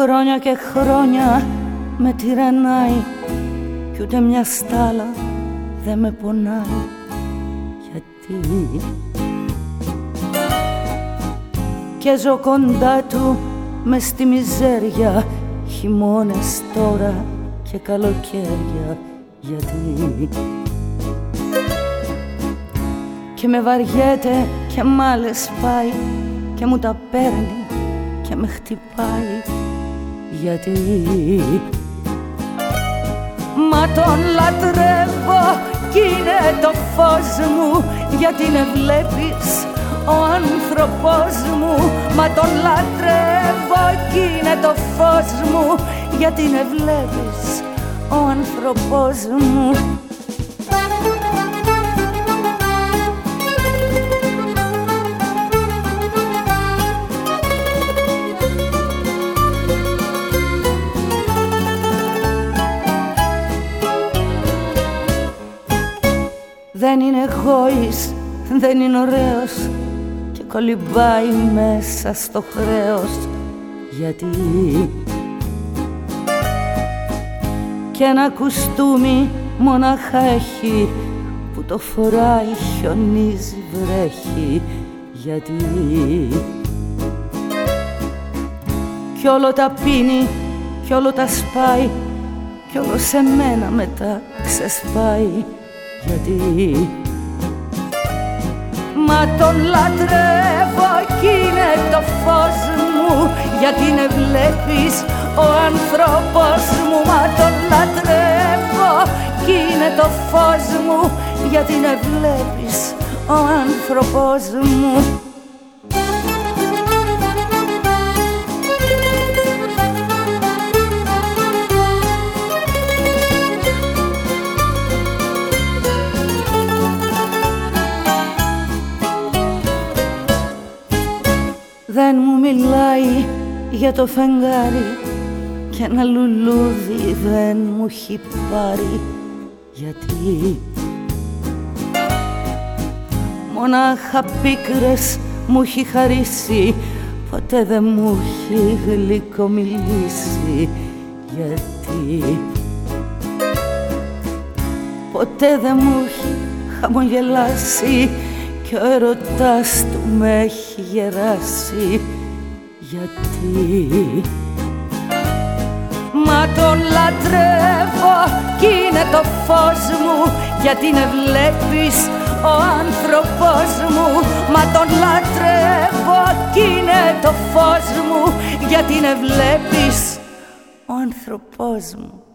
Χρόνια και χρόνια με τυραννάει κι ούτε μια στάλα δεν με πονάει. Γιατί και ζω κοντά του μες στη μιζέρια, χειμώνες τώρα και καλοκαίρια. Γιατί και με βαριέται και μ' άλλες πάει και μου τα παίρνει και με χτυπάει. Γιατί μα τον λατρεύω κι είναι το φως μου. Γιατί με βλέπεις ο άνθρωπός μου. Μα τον λατρεύω κι είναι το φως μου. Γιατί με βλέπεις ο άνθρωπός μου. Δεν είναι γόης, δεν είναι ωραίος και κολυμπάει μέσα στο χρέος. Γιατί και ένα κουστούμι μονάχα έχει που το φοράει χιονίζει βρέχει. Γιατί κι όλο τα πίνει κι όλο τα σπάει κι όλο σε μένα μετά ξεσπάει. Γιατί μα τον λατρεύω κι είναι το φως μου. Γιατί με βλέπεις ο άνθρωπος μου. Μα τον λατρεύω κι είναι το φως μου. Γιατί με βλέπεις ο άνθρωπος μου. Δεν μου μιλάει για το φεγγάρι και ένα λουλούδι δεν μου έχει πάρει. Γιατί μονάχα πίκρες μου έχει χαρίσει, ποτέ δεν μου έχει γλυκομιλήσει. Γιατί ποτέ δεν μου έχει χαμογελάσει κι ο ερωτάς του με έχει γεράσει. Γιατί μα τον λατρεύω κι είναι το φως μου. Γιατί με βλέπεις ο άνθρωπός μου. Μα τον λατρεύω κι είναι το φως μου. Γιατί με βλέπεις ο άνθρωπός μου.